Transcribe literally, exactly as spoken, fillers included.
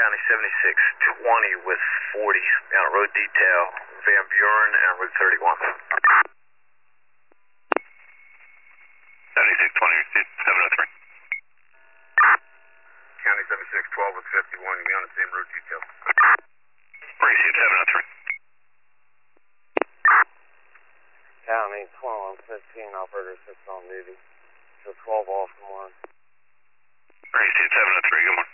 County seventy-six twenty with forty, down at road detail, Van Buren and Route thirty-one. seventy-six twenty, seven oh three. County seventy-six twelve with fifty-one, you'll be on the same road detail. Received seven oh three. County twenty-one fifteen, operator six on duty. So twelve off from one. Received seven oh three, good morning.